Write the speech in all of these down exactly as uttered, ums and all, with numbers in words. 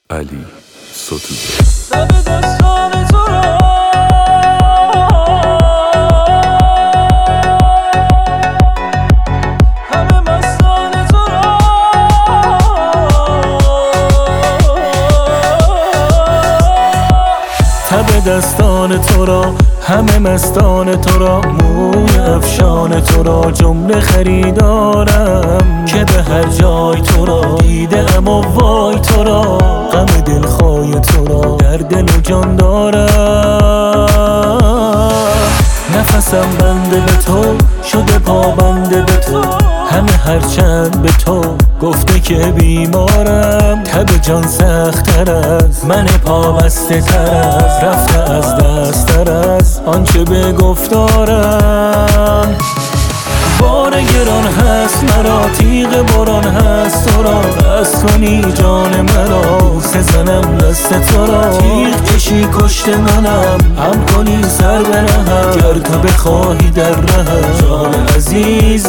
علی ستوده. لب دستان تو را همه مستان تو را تب دستان تو را همه مستان تو را موی افشان تو را جمله خریدارم که به هر جای تو را دیده ام و وای تو را غم دلخواه تو را در دل و جان دارم. نفسم بنده به تو شده پابنده به تو همه هرچند به تو گفته که بیمارم. تب جان سخت‌تر از من پابسته تر از رفته از دست تر از آنچه به گفتارم. بار گران هست مرا تیغ باران هست تو را بس کنی جان مرا سزنم دست تو را تیغ کشی کشت منم هم کنی سر برهم گر تو بخواهی در رهم جان عزیز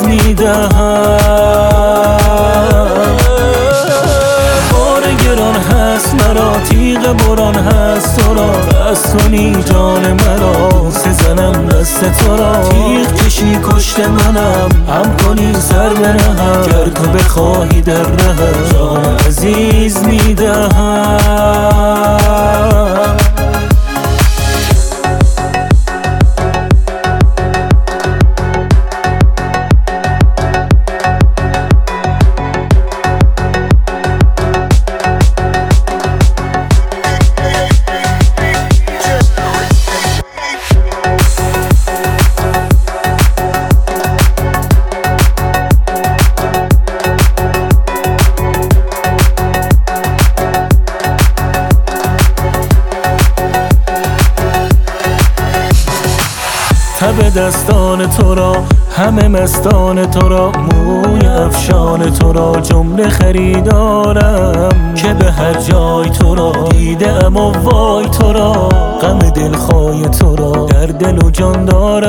میدهم. بار گران هست مرا تیغ باران هست تو را بس کنی جان مرا سزنم دست تو را تیغ کشی کشت منم هم کنی سر برهم گر تو بخواهی در رهم جان عزیز میدهم. تب دستان تو را همه مستان تو را موی افشان تو را جمله خریدارم که به هر جای تو را دیده ام و وای تو را غم دلخواه تو را در دل و جان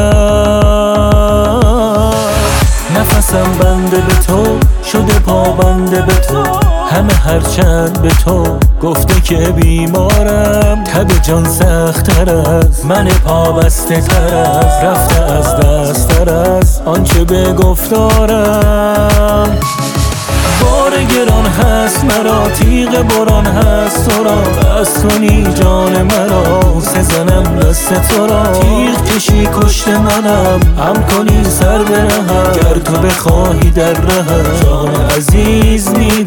دارم. نفسم بنده به تو شده پابنده به تو همه هرچند به تو گفته که بیمارم. تب جان سخت‌تر از من پابسته تر از رفته از دست تر از آنچه به گفتارم. بار گران هست مرا تیغ باران هست تو را بس کنی جان مرا سزنم دست تو را تیغ کشی کشت منم هم کنی سر برهم گر تو بخواهی در رهم جان عزیز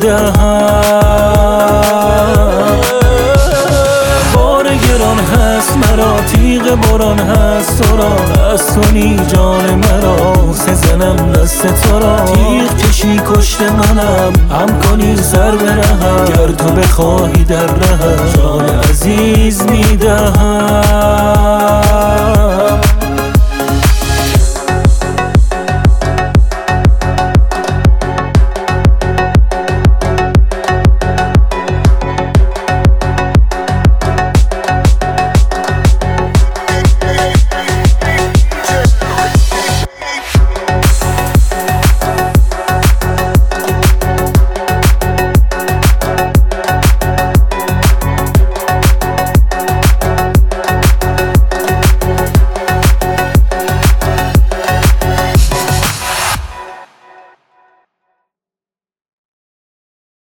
میدهم. بار گران هست مرا تیغ باران هست تو را بس کنی جان مرا سزنم دست تو را تیغ کشی کشت منم هم کنی سر برهم گر تو بخواهی در رهم جان عزیز میدهم.